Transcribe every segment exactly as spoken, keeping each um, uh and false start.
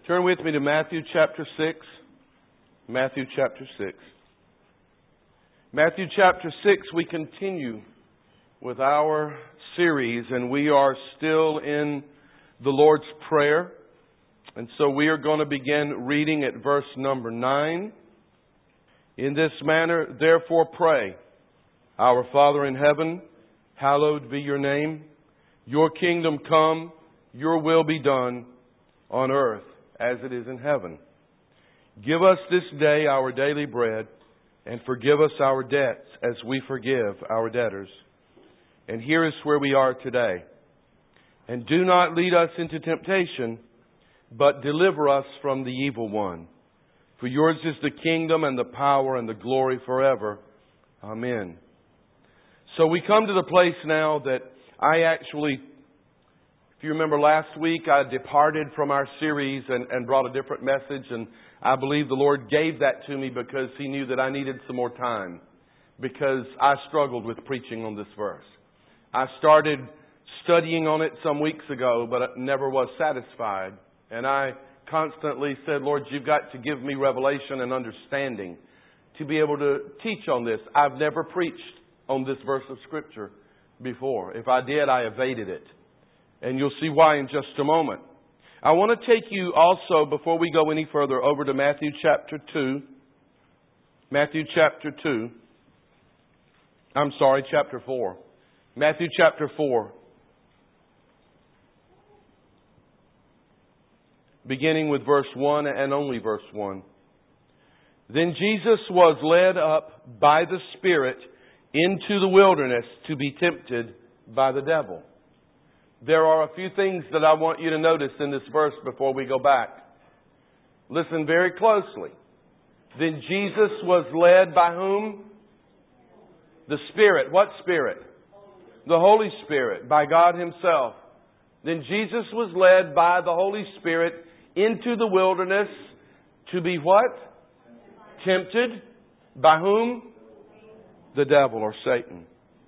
Turn with me to Matthew chapter six. Matthew chapter six. Matthew chapter six, we continue with our series, and we are still in the Lord's Prayer. And so we are going to begin reading at verse number nine. In this manner, therefore pray, Our Father in heaven, hallowed be your name. Your kingdom come, your will be done on earth as it is in heaven. Give us this day our daily bread, and forgive us our debts as we forgive our debtors. And here is where we are today. And do not lead us into temptation, but deliver us from the evil one. For yours is the kingdom and the power and the glory forever. Amen. So we come to the place now that I actually, if you remember last week, I departed from our series and, and brought a different message. And I believe the Lord gave that to me because He knew that I needed some more time. Because I struggled with preaching on this verse. I started studying on it some weeks ago, but I never was satisfied. And I constantly said, Lord, you've got to give me revelation and understanding to be able to teach on this. I've never preached on this verse of Scripture before. If I did, I evaded it. And you'll see why in just a moment. I want to take you also, before we go any further, over to Matthew chapter two. Matthew chapter two. I'm sorry, chapter four. Matthew chapter four. Beginning with verse one and only verse one. Then Jesus was led up by the Spirit into the wilderness to be tempted by the devil. There are a few things that I want you to notice in this verse before we go back. Listen very closely. Then Jesus was led by whom? The Spirit. What Spirit? The Holy Spirit. By God Himself. Then Jesus was led by the Holy Spirit into the wilderness to be what? Tempted. By whom? The devil or Satan.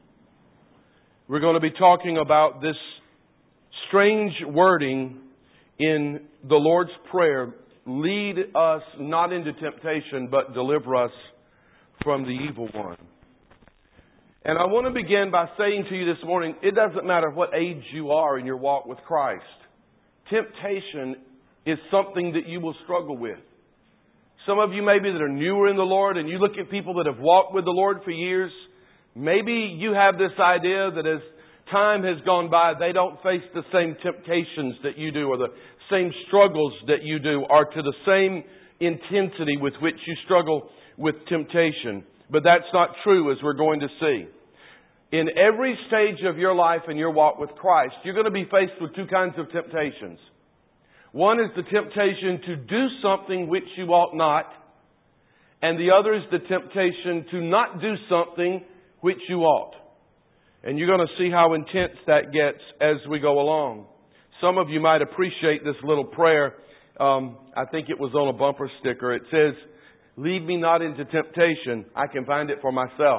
We're going to be talking about this strange wording in the Lord's Prayer. Lead us not into temptation, but deliver us from the evil one. And I want to begin by saying to you this morning, it doesn't matter what age you are in your walk with Christ. Temptation is something that you will struggle with. Some of you maybe that are newer in the Lord and you look at people that have walked with the Lord for years. Maybe you have this idea that as time has gone by, they don't face the same temptations that you do or the same struggles that you do or to the same intensity with which you struggle with temptation. But that's not true, as we're going to see. In every stage of your life and your walk with Christ, you're going to be faced with two kinds of temptations. One is the temptation to do something which you ought not. And the other is the temptation to not do something which you ought. And you're going to see how intense that gets as we go along. Some of you might appreciate this little prayer. Um, I think it was on a bumper sticker. It says, lead me not into temptation. I can find it for myself.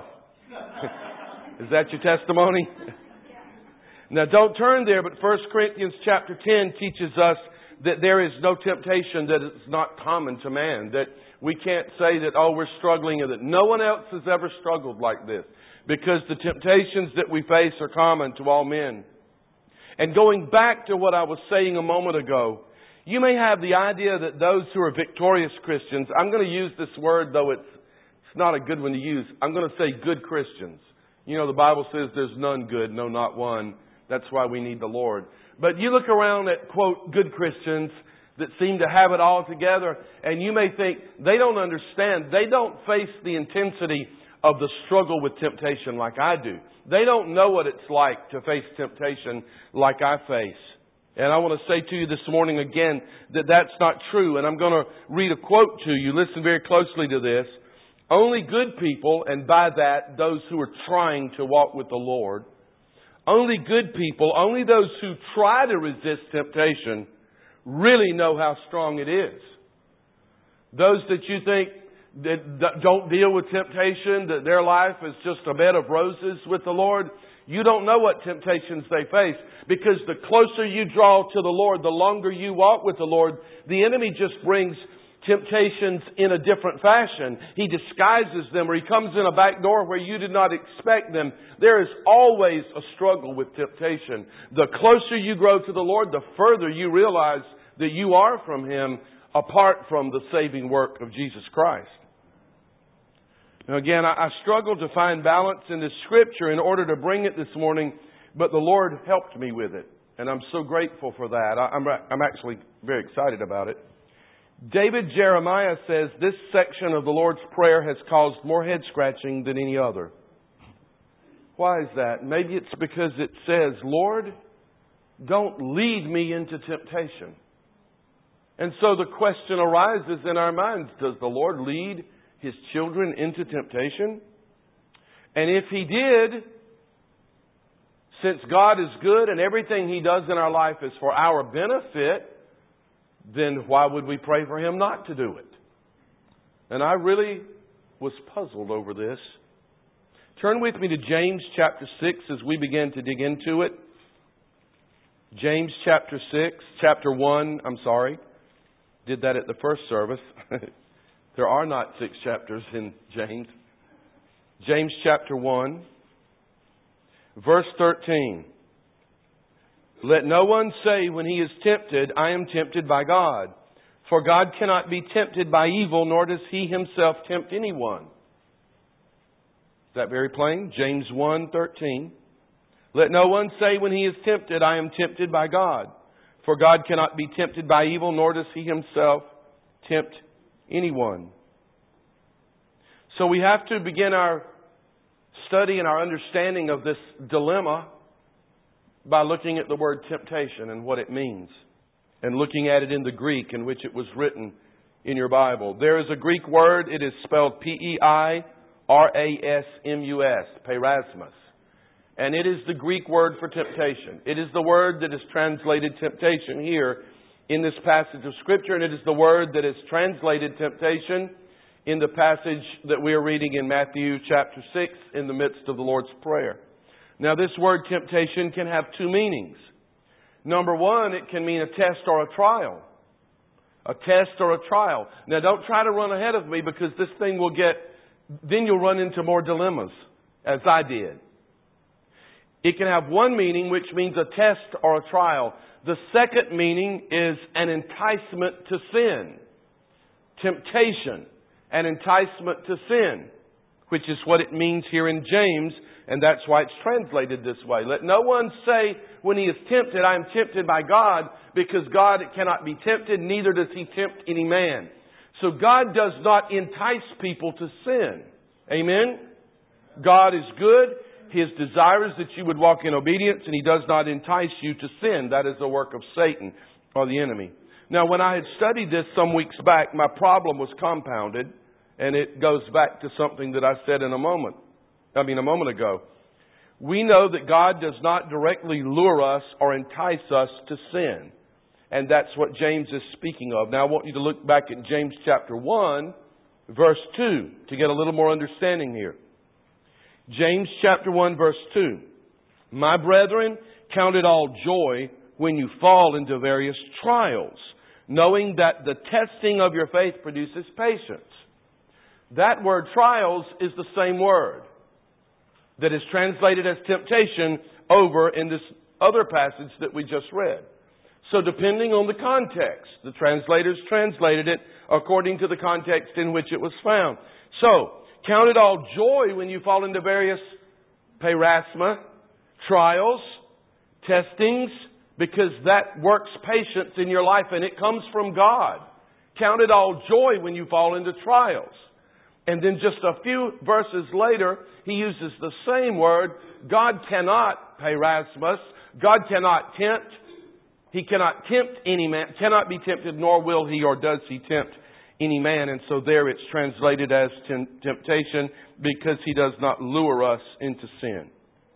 Is that your testimony? Now don't turn there, but First Corinthians chapter ten teaches us that there is no temptation that is not common to man. That we can't say that, oh, we're struggling, and that no one else has ever struggled like this. Because the temptations that we face are common to all men. And going back to what I was saying a moment ago, you may have the idea that those who are victorious Christians, I'm going to use this word, though it's, it's not a good one to use. I'm going to say good Christians. You know, the Bible says there's none good, no, not one. That's why we need the Lord. But you look around at, quote, good Christians that seem to have it all together, and you may think they don't understand. They don't face the intensity of the struggle with temptation like I do. They don't know what it's like to face temptation like I face. And I want to say to you this morning again that that's not true. And I'm going to read a quote to you. Listen very closely to this. Only good people, and by that, those who are trying to walk with the Lord, only good people, only those who try to resist temptation, really know how strong it is. Those that you think that don't deal with temptation, that their life is just a bed of roses with the Lord, You don't know what temptations they face, because the closer you draw to the Lord, the longer you walk with the Lord, the enemy just brings temptations in a different fashion. He disguises them, or he comes in a back door where you did not expect them. There is always a struggle with temptation. The closer you grow to the Lord, the further you realize that you are from Him, apart from the saving work of Jesus Christ. Now again, I, I struggled to find balance in this scripture in order to bring it this morning, but the Lord helped me with it. And I'm so grateful for that. I, I'm, I'm actually very excited about it. David Jeremiah says this section of the Lord's Prayer has caused more head scratching than any other. Why is that? Maybe it's because it says, Lord, don't lead me into temptation. And so the question arises in our minds, does the Lord lead His children into temptation? And if He did, since God is good and everything He does in our life is for our benefit, then why would we pray for Him not to do it? And I really was puzzled over this. Turn with me to James chapter six as we begin to dig into it. James chapter six, chapter one, I'm sorry. Did that at the first service. There are not six chapters in James. James chapter one, verse thirteen. Let no one say when he is tempted, I am tempted by God. For God cannot be tempted by evil, nor does He Himself tempt anyone. Is that very plain? James one thirteen. Let no one say when he is tempted, I am tempted by God. For God cannot be tempted by evil, nor does He Himself tempt anyone. So we have to begin our study and our understanding of this dilemma by looking at the word temptation and what it means, and looking at it in the Greek in which it was written in your Bible. There is a Greek word. It is spelled P E I R A S M U S, peirasmos. And it is the Greek word for temptation. It is the word that is translated temptation here in this passage of Scripture, and it is the word that is translated temptation in the passage that we are reading in Matthew chapter six in the midst of the Lord's Prayer. Now, this word temptation can have two meanings. Number one, it can mean a test or a trial. A test or a trial. Now, don't try to run ahead of me, because this thing will get, then you'll run into more dilemmas, as I did. It can have one meaning, which means a test or a trial. The second meaning is an enticement to sin. Temptation, an enticement to sin, which is what it means here in James. And that's why it's translated this way. Let no one say when he is tempted, I am tempted by God, because God cannot be tempted, neither does He tempt any man. So God does not entice people to sin. Amen? God is good. His desire is that you would walk in obedience, and He does not entice you to sin. That is the work of Satan or the enemy. Now, when I had studied this some weeks back, my problem was compounded, and it goes back to something that I said in a moment. I mean, a moment ago. We know that God does not directly lure us or entice us to sin. And that's what James is speaking of. Now, I want you to look back at James chapter one, verse two, to get a little more understanding here. James chapter one, verse two. My brethren, count it all joy when you fall into various trials, knowing that the testing of your faith produces patience. That word trials is the same word that is translated as temptation over in this other passage that we just read. So depending on the context, the translators translated it according to the context in which it was found. So, count it all joy when you fall into various peirasma, trials, testings, because that works patience in your life, and it comes from God. Count it all joy when you fall into trials. And then just a few verses later, he uses the same word. God cannot, peirasmos, God cannot tempt. He cannot tempt any man, cannot be tempted, nor will He or does He tempt any man. And so there it's translated as temptation, because He does not lure us into sin.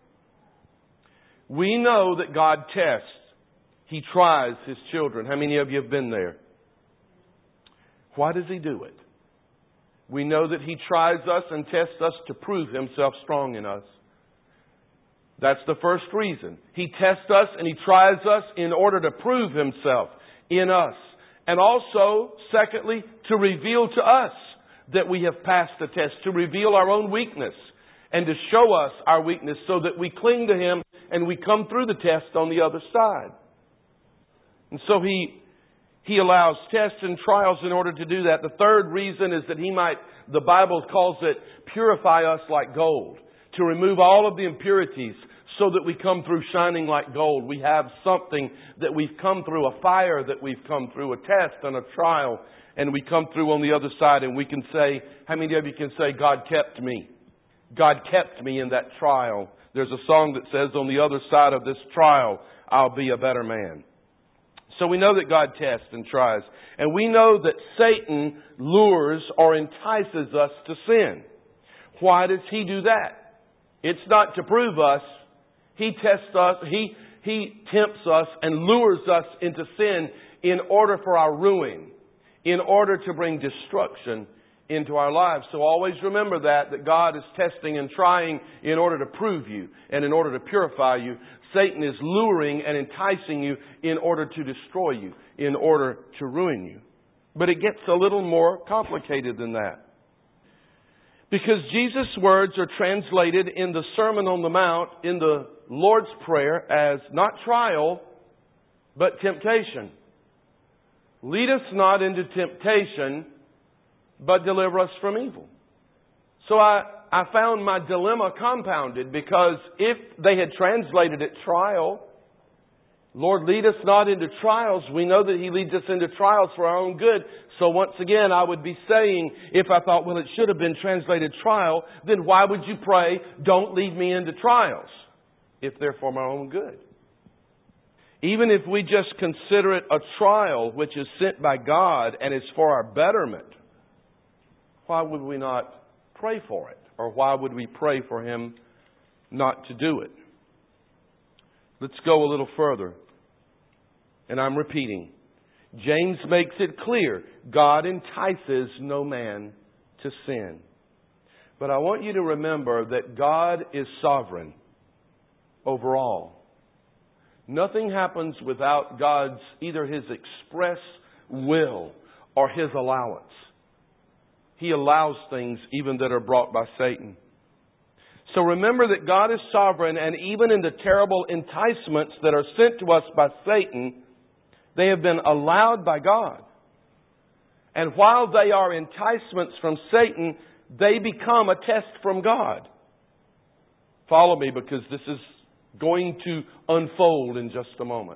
We know that God tests. He tries His children. How many of you have been there? Why does He do it? We know that He tries us and tests us to prove Himself strong in us. That's the first reason. He tests us and He tries us in order to prove Himself in us. And also, secondly, to reveal to us that we have passed the test, to reveal our own weakness and to show us our weakness so that we cling to Him and we come through the test on the other side. And so He He allows tests and trials in order to do that. The third reason is that He might, the Bible calls it, purify us like gold, to remove all of the impurities so that we come through shining like gold. We have something that we've come through, a fire that we've come through, a test and a trial, and we come through on the other side and we can say, how many of you can say, God kept me? God kept me in that trial. There's a song that says, on the other side of this trial, I'll be a better man. So we know that God tests and tries. And we know that Satan lures or entices us to sin. Why does he do that? It's not to prove us. He tests us, he, he tempts us and lures us into sin in order for our ruin, in order to bring destruction into our lives. So always remember that, that God is testing and trying in order to prove you and in order to purify you. Satan is luring and enticing you in order to destroy you, in order to ruin you. But it gets a little more complicated than that. Because Jesus' words are translated in the Sermon on the Mount, in the Lord's Prayer, as not trial, but temptation. Lead us not into temptation, but deliver us from evil. So I, I found my dilemma compounded, because if they had translated it trial, Lord, lead us not into trials. We know that He leads us into trials for our own good. So once again, I would be saying, if I thought, well, it should have been translated trial, then why would you pray, don't lead me into trials, if they're for my own good? Even if we just consider it a trial which is sent by God and is for our betterment, why would we not pray for it? Or why would we pray for Him not to do it? Let's go a little further. And I'm repeating. James makes it clear, God entices no man to sin. But I want you to remember that God is sovereign over all. Nothing happens without God's, either His express will or His allowance. He allows things even that are brought by Satan. So remember that God is sovereign, and even in the terrible enticements that are sent to us by Satan, they have been allowed by God. And while they are enticements from Satan, they become a test from God. Follow me, because this is going to unfold in just a moment.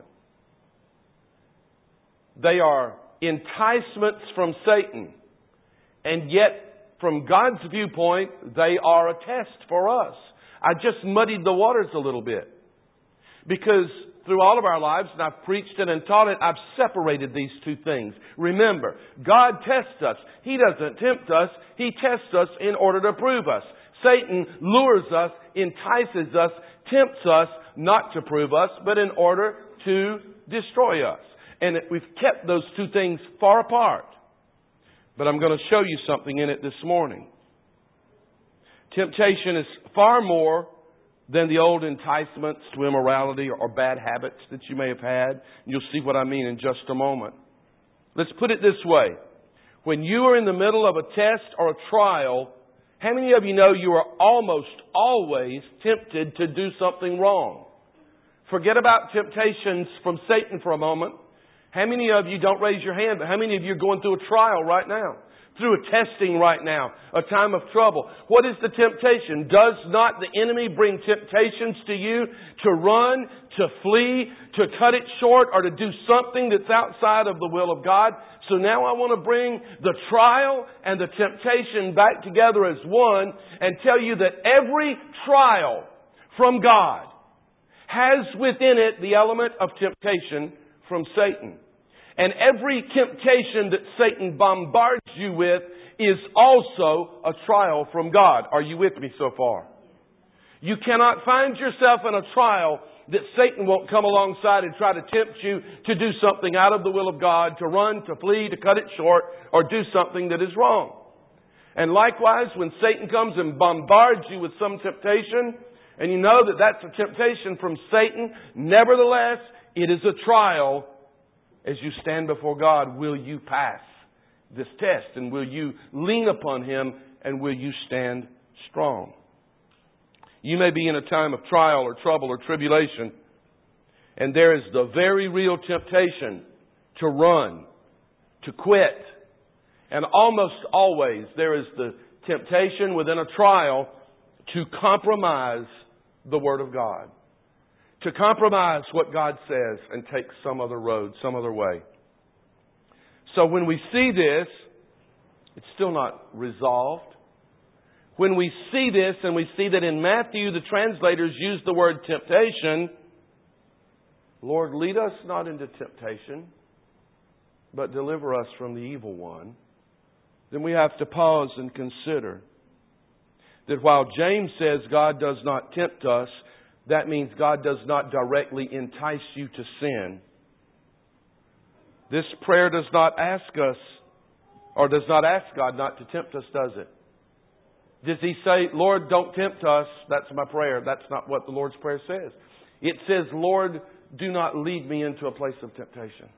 They are enticements from Satan, and yet from God's viewpoint, they are a test for us. I just muddied the waters a little bit. Because through all of our lives, and I've preached it and taught it, I've separated these two things. Remember, God tests us. He doesn't tempt us. He tests us in order to prove us. Satan lures us, entices us, tempts us not to prove us, but in order to destroy us. And we've kept those two things far apart. But I'm going to show you something in it this morning. Temptation is far more than the old enticements to immorality or bad habits that you may have had. You'll see what I mean in just a moment. Let's put it this way. When you are in the middle of a test or a trial, how many of you know you are almost always tempted to do something wrong? Forget about temptations from Satan for a moment. How many of you, don't raise your hand, but how many of you are going through a trial right now? Through a testing right now, a time of trouble. What is the temptation? Does not the enemy bring temptations to you to run, to flee, to cut it short, or to do something that's outside of the will of God? So now I want to bring the trial and the temptation back together as one and tell you that every trial from God has within it the element of temptation from Satan. And every temptation that Satan bombards you with is also a trial from God. Are you with me so far? You cannot find yourself in a trial that Satan won't come alongside and try to tempt you to do something out of the will of God, to run, to flee, to cut it short, or do something that is wrong. And likewise, when Satan comes and bombards you with some temptation, And you know that that's a temptation from Satan. Nevertheless, it is a trial. As you stand before God, will you pass this test? And will you lean upon Him? And will you stand strong? You may be in a time of trial or trouble or tribulation. And there is the very real temptation to run, to quit. And almost always there is the temptation within a trial to compromise the Word of God. To compromise what God says and take some other road, some other way. So when we see this, it's still not resolved. When we see this and we see that in Matthew the translators use the word temptation, Lord, lead us not into temptation, but deliver us from the evil one. Then we have to pause and consider that while James says God does not tempt us, that means God does not directly entice you to sin. This prayer does not ask us, or does not ask God not to tempt us, does it? Does He say, Lord, don't tempt us? That's my prayer. That's not what the Lord's Prayer says. It says, Lord, do not lead me into a place of temptation.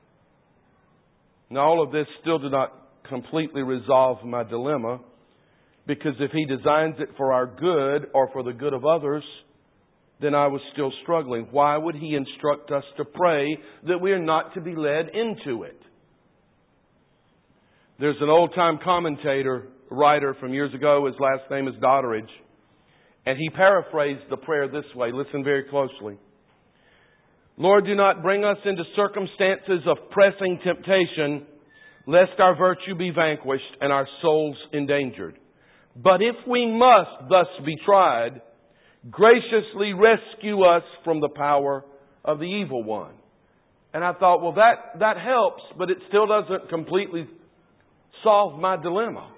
Now, all of this still do not completely resolve my dilemma, because if He designs it for our good or for the good of others, then I was still struggling. Why would He instruct us to pray that we are not to be led into it? There's an old-time commentator, writer from years ago. His last name is Doddridge. And he paraphrased the prayer this way. Listen very closely. Lord, do not bring us into circumstances of pressing temptation, lest our virtue be vanquished and our souls endangered. But if we must thus be tried, graciously rescue us from the power of the evil one. And I thought, well, that, that helps, but it still doesn't completely solve my dilemma.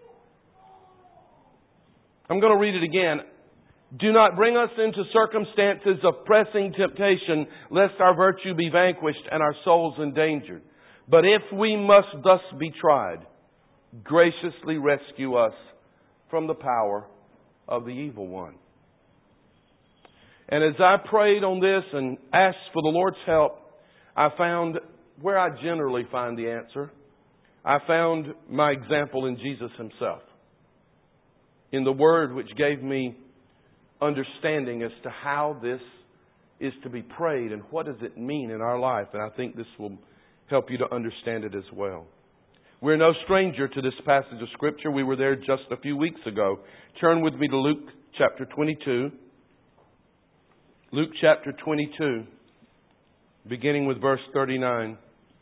I'm going to read it again. Do not bring us into circumstances of pressing temptation, lest our virtue be vanquished and our souls endangered. But if we must thus be tried, graciously rescue us from the power of the evil one. And as I prayed on this and asked for the Lord's help, I found where I generally find the answer. I found my example in Jesus Himself. In the Word which gave me understanding as to how this is to be prayed and what does it mean in our life. And I think this will help you to understand it as well. We're no stranger to this passage of Scripture. We were there just a few weeks ago. Turn with me to Luke chapter twenty-two. Luke chapter twenty-two, beginning with verse thirty-nine.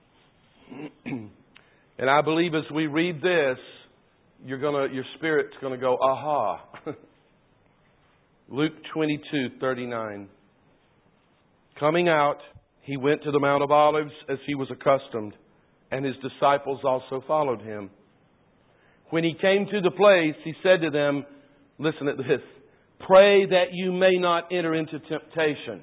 And I believe as we read this, you're gonna, your spirit's going to go, aha. Luke twenty-two, thirty-nine. Coming out, He went to the Mount of Olives as He was accustomed, and His disciples also followed Him. When He came to the place, He said to them, listen to this, pray that you may not enter into temptation.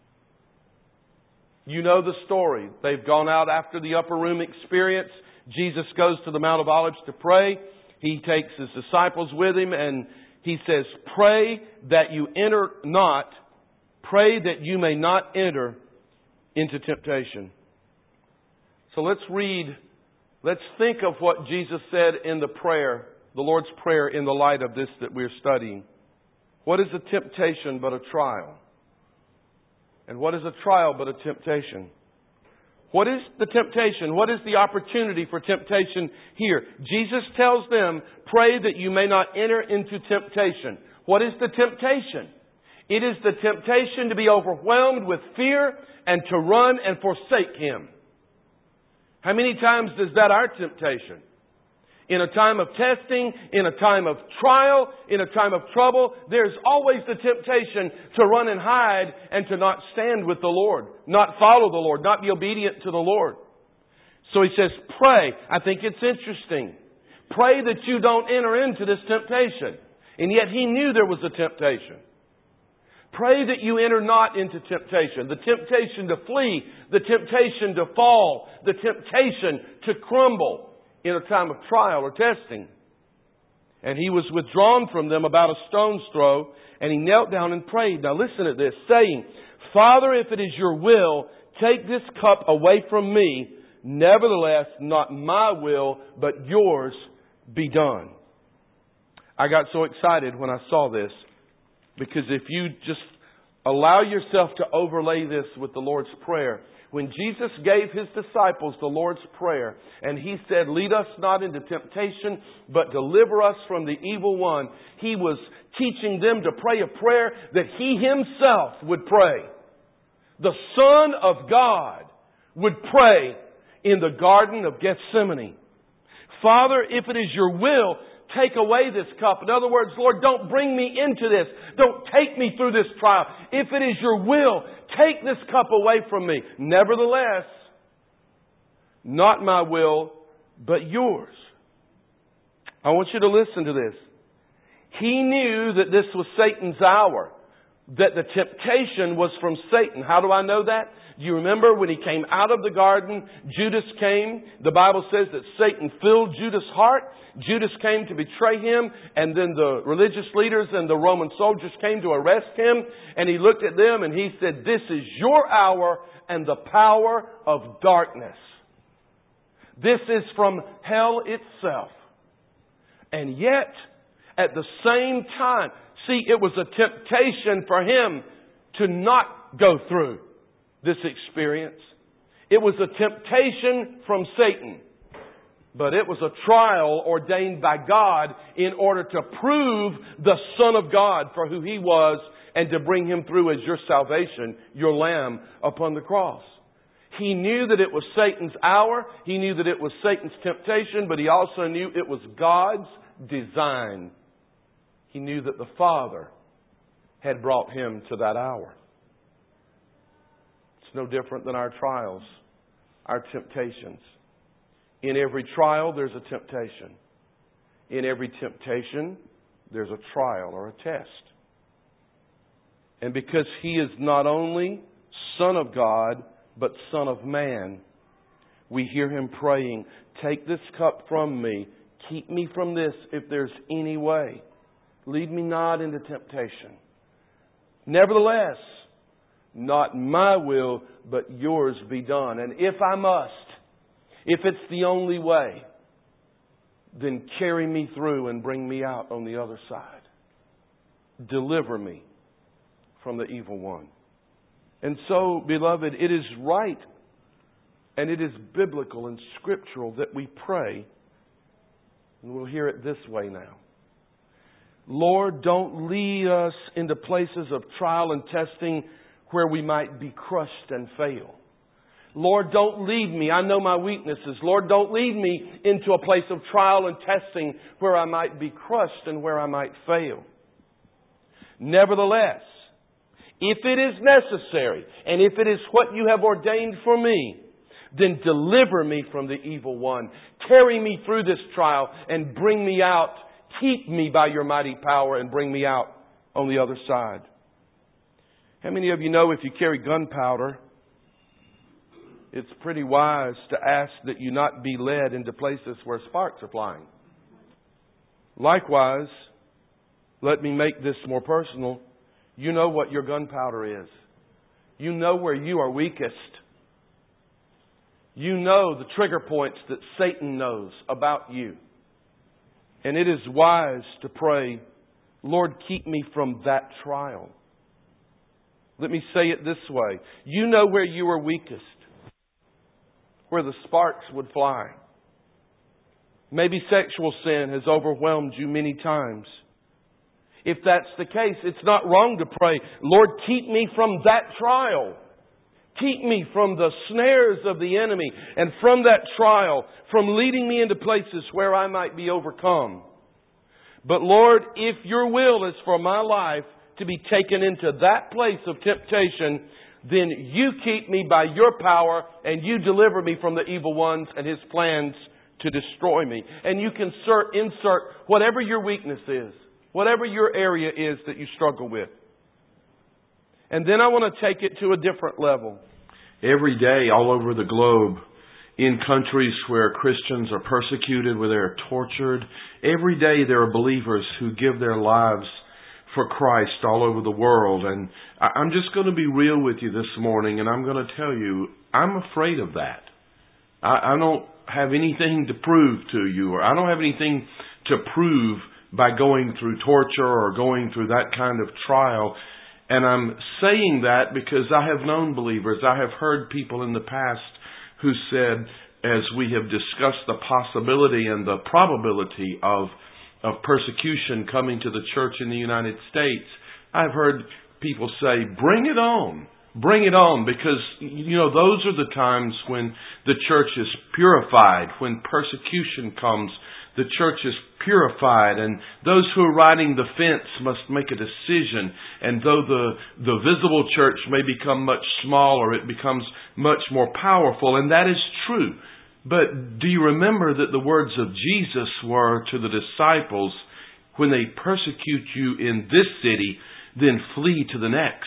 You know the story. They've gone out after the upper room experience. Jesus goes to the Mount of Olives to pray. He takes His disciples with Him and He says, pray that you enter not, pray that you may not enter into temptation. So let's read, let's think of what Jesus said in the prayer, the Lord's Prayer, in the light of this that we're studying. What is a temptation but a trial? And what is a trial but a temptation? What is the temptation? What is the opportunity for temptation here? Jesus tells them, pray that you may not enter into temptation. What is the temptation? It is the temptation to be overwhelmed with fear and to run and forsake Him. How many times is that our temptation? In a time of testing, in a time of trial, in a time of trouble, there's always the temptation to run and hide and to not stand with the Lord, not follow the Lord, not be obedient to the Lord. So He says, pray. I think it's interesting. Pray that you don't enter into this temptation. And yet He knew there was a temptation. Pray that you enter not into temptation. The temptation to flee, the temptation to fall, the temptation to crumble in a time of trial or testing. And He was withdrawn from them about a stone's throw, and He knelt down and prayed. Now listen to this, saying, Father, if it is Your will, take this cup away from me. Nevertheless, not my will, but Yours be done. I got so excited when I saw this, because if you just allow yourself to overlay this with the Lord's Prayer, when Jesus gave His disciples the Lord's Prayer, and He said, lead us not into temptation, but deliver us from the evil one, He was teaching them to pray a prayer that He Himself would pray. The Son of God would pray in the Garden of Gethsemane. Father, if it is Your will, take away this cup. In other words, Lord, don't bring me into this. Don't take me through this trial. If it is Your will, take this cup away from me. Nevertheless, not my will, but Yours. I want you to listen to this. He knew that this was Satan's hour, that the temptation was from Satan. How do I know that? Do you remember when he came out of the garden, Judas came. The Bible says that Satan filled Judas' heart. Judas came to betray Him, and then the religious leaders and the Roman soldiers came to arrest Him. And he looked at them and he said, this is your hour and the power of darkness. This is from hell itself. And yet, at the same time, see, it was a temptation for him to not go through this experience. It was a temptation from Satan. But it was a trial ordained by God in order to prove the Son of God for who He was and to bring Him through as your salvation, your Lamb upon the cross. He knew that it was Satan's hour. He knew that it was Satan's temptation, but He also knew it was God's design. He knew that the Father had brought Him to that hour. It's no different than our trials, our temptations. In every trial, there's a temptation. In every temptation, there's a trial or a test. And because He is not only Son of God, but Son of Man, we hear Him praying, take this cup from me. Keep me from this if there's any way. Lead me not into temptation. Nevertheless, not my will, but Yours be done. And if I must, if it's the only way, then carry me through and bring me out on the other side. Deliver me from the evil one. And so, beloved, it is right and it is biblical and scriptural that we pray. And we'll hear it this way now. Lord, don't lead us into places of trial and testing where we might be crushed and fail. Lord, don't lead me. I know my weaknesses. Lord, don't lead me into a place of trial and testing where I might be crushed and where I might fail. Nevertheless, if it is necessary and if it is what You have ordained for me, then deliver me from the evil one. Carry me through this trial and bring me out. Keep me by Your mighty power and bring me out on the other side. How many of you know if you carry gunpowder, it's pretty wise to ask that you not be led into places where sparks are flying? Likewise, let me make this more personal. You know what your gunpowder is. You know where you are weakest. You know the trigger points that Satan knows about you. And it is wise to pray, Lord, keep me from that trial. Let me say it this way. You know where you are weakest, where the sparks would fly. Maybe sexual sin has overwhelmed you many times. If that's the case, it's not wrong to pray, Lord, keep me from that trial. Keep me from the snares of the enemy and from that trial, from leading me into places where I might be overcome. But Lord, if Your will is for my life to be taken into that place of temptation, then You keep me by Your power and You deliver me from the evil ones and his plans to destroy me. And you can insert, insert whatever your weakness is, whatever your area is that you struggle with. And then I want to take it to a different level. Every day all over the globe, in countries where Christians are persecuted, where they're tortured. Every day there are believers who give their lives for Christ all over the world. And I'm just going to be real with you this morning, and I'm going to tell you, I'm afraid of that. I, I don't have anything to prove to you, or I don't have anything to prove by going through torture or going through that kind of trial. And I'm saying that because I have known believers. I have heard people in the past who said, as we have discussed the possibility and the probability of of persecution coming to the church in the United States, I've heard people say, bring it on. Bring it on, because, you know, those are the times when the church is purified, when persecution comes, the church is purified, and those who are riding the fence must make a decision, and though the, the visible church may become much smaller, it becomes much more powerful, and that is true. But do you remember that the words of Jesus were to the disciples, when they persecute you in this city, then flee to the next.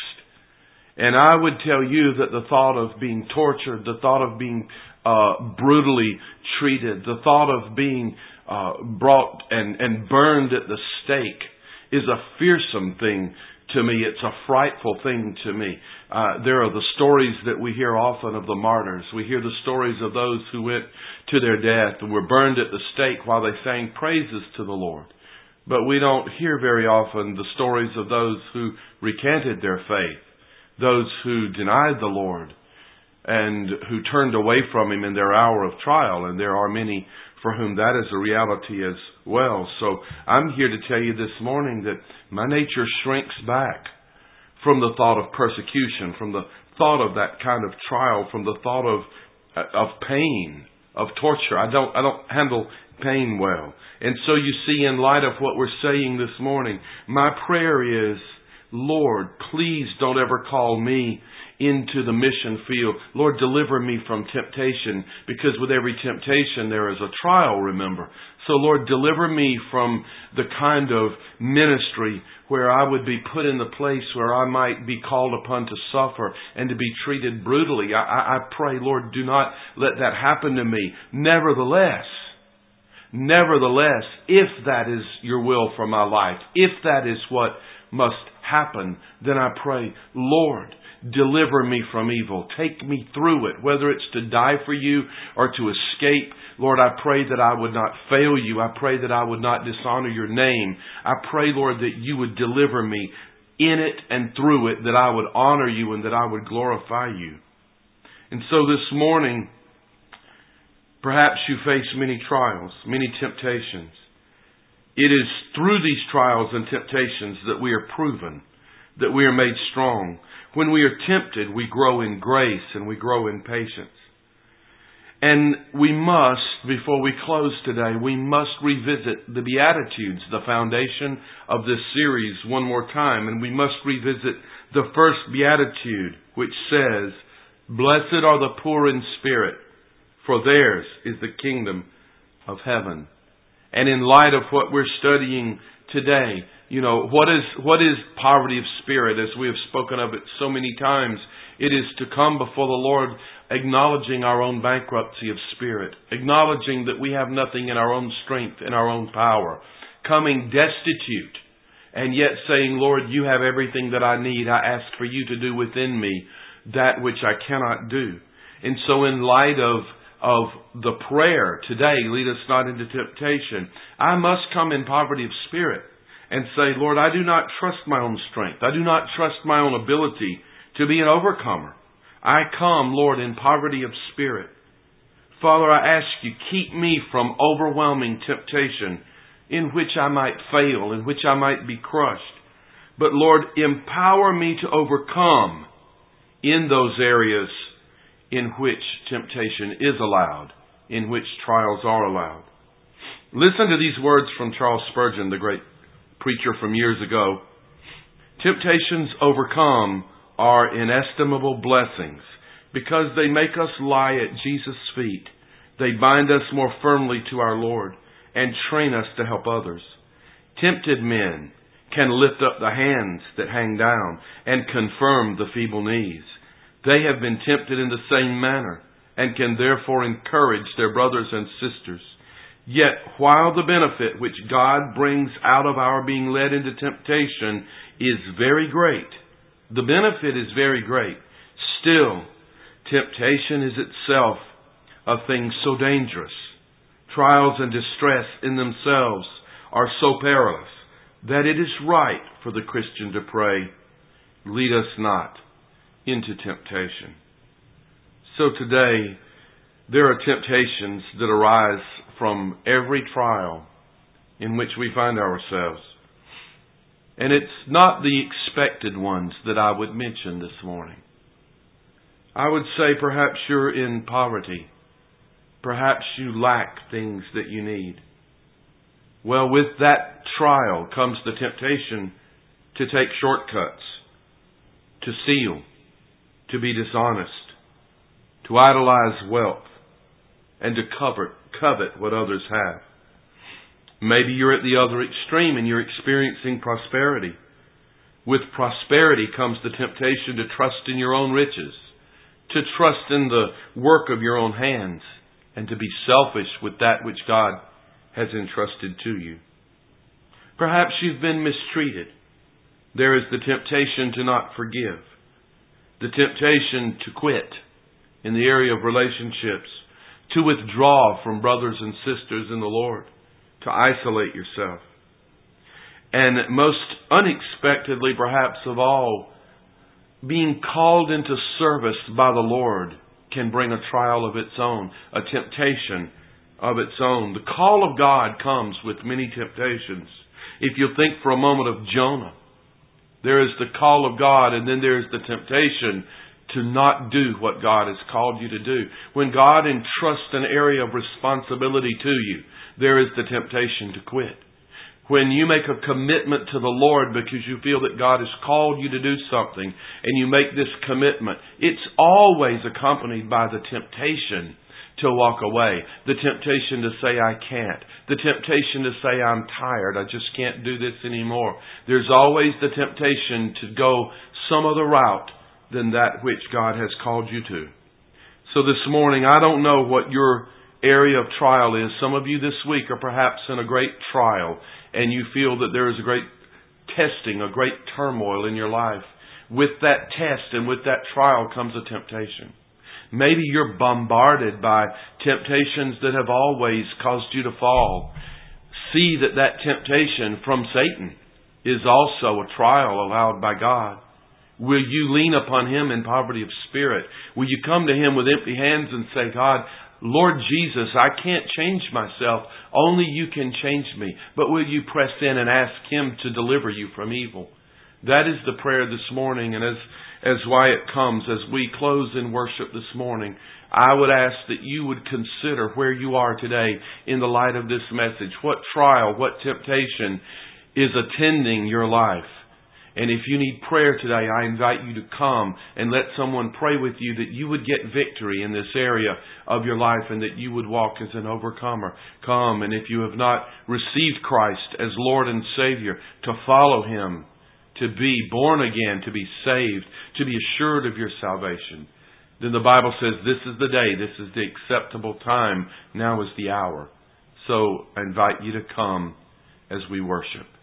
And I would tell you that the thought of being tortured, the thought of being uh, brutally treated, the thought of being uh, brought and, and burned at the stake is a fearsome thing to me. It's a frightful thing to me. Uh, there are the stories that we hear often of the martyrs. We hear the stories of those who went to their death and were burned at the stake while they sang praises to the Lord. But we don't hear very often the stories of those who recanted their faith, those who denied the Lord, and who turned away from Him in their hour of trial. And there are many for whom that is a reality as well. So I'm here to tell you this morning that my nature shrinks back from the thought of persecution, from the thought of that kind of trial, from the thought of of pain, of torture. I don't I don't handle pain well. And so you see, in light of what we're saying this morning, my prayer is, Lord, please don't ever call me into the mission field. Lord, deliver me from temptation, because with every temptation there is a trial, remember. So Lord, deliver me from the kind of ministry where I would be put in the place where I might be called upon to suffer and to be treated brutally. I, I, I pray, Lord, do not let that happen to me. Nevertheless, nevertheless, if that is your will for my life, if that is what must happen, then I pray, Lord, deliver me from evil. Take me through it, whether it's to die for you or to escape. Lord, I pray that I would not fail you. I pray that I would not dishonor your name. I pray, Lord, that you would deliver me in it and through it, that I would honor you and that I would glorify you. And so this morning, perhaps you face many trials, many temptations. It is through these trials and temptations that we are proven, that we are made strong. When we are tempted, we grow in grace and we grow in patience. And we must, before we close today, we must revisit the Beatitudes, the foundation of this series, one more time. And we must revisit the first Beatitude, which says, "Blessed are the poor in spirit, for theirs is the kingdom of heaven." And in light of what we're studying today, you know, what is what is poverty of spirit? As we have spoken of it so many times, it is to come before the Lord acknowledging our own bankruptcy of spirit, acknowledging that we have nothing in our own strength, in our own power, coming destitute, and yet saying, Lord, you have everything that I need. I ask for you to do within me that which I cannot do. And so in light of of the prayer today, lead us not into temptation, I must come in poverty of spirit and say, Lord, I do not trust my own strength. I do not trust my own ability to be an overcomer. I come, Lord, in poverty of spirit. Father, I ask you, keep me from overwhelming temptation in which I might fail, in which I might be crushed. But Lord, empower me to overcome in those areas in which temptation is allowed, in which trials are allowed. Listen to these words from Charles Spurgeon, the great preacher from years ago. Temptations overcome are inestimable blessings because they make us lie at Jesus' feet. They bind us more firmly to our Lord and train us to help others. Tempted men can lift up the hands that hang down and confirm the feeble knees. They have been tempted in the same manner and can therefore encourage their brothers and sisters. Yet, while the benefit which God brings out of our being led into temptation is very great, the benefit is very great, still, temptation is itself a thing so dangerous. Trials and distress in themselves are so perilous that it is right for the Christian to pray, lead us not into temptation. So today, there are temptations that arise from every trial in which we find ourselves. And it's not the expected ones that I would mention this morning. I would say perhaps you're in poverty. Perhaps you lack things that you need. Well, with that trial comes the temptation to take shortcuts, to steal, to be dishonest, to idolize wealth, and to covet, covet what others have. Maybe you're at the other extreme and you're experiencing prosperity. With prosperity comes the temptation to trust in your own riches, to trust in the work of your own hands, and to be selfish with that which God has entrusted to you. Perhaps you've been mistreated. There is the temptation to not forgive, the temptation to quit in the area of relationships, to withdraw from brothers and sisters in the Lord, to isolate yourself. And most unexpectedly, perhaps of all, being called into service by the Lord can bring a trial of its own, a temptation of its own. The call of God comes with many temptations. If you think for a moment of Jonah, there is the call of God, and then there is the temptation to not do what God has called you to do. When God entrusts an area of responsibility to you, there is the temptation to quit. When you make a commitment to the Lord because you feel that God has called you to do something, and you make this commitment, it's always accompanied by the temptation to walk away. The temptation to say, I can't. The temptation to say, I'm tired. I just can't do this anymore. There's always the temptation to go some other route than that which God has called you to. So this morning, I don't know what your area of trial is. Some of you this week are perhaps in a great trial, and you feel that there is a great testing, a great turmoil in your life. With that test and with that trial comes a temptation. Maybe you're bombarded by temptations that have always caused you to fall. See that that temptation from Satan is also a trial allowed by God. Will you lean upon Him in poverty of spirit? Will you come to Him with empty hands and say, God, Lord Jesus, I can't change myself. Only You can change me. But will you press in and ask Him to deliver you from evil? That is the prayer this morning. And as, as Wyatt comes, as we close in worship this morning, I would ask that you would consider where you are today in the light of this message. What trial, what temptation is attending your life? And if you need prayer today, I invite you to come and let someone pray with you that you would get victory in this area of your life and that you would walk as an overcomer. Come, and if you have not received Christ as Lord and Savior, to follow Him, to be born again, to be saved, to be assured of your salvation, then the Bible says this is the day, this is the acceptable time, now is the hour. So I invite you to come as we worship.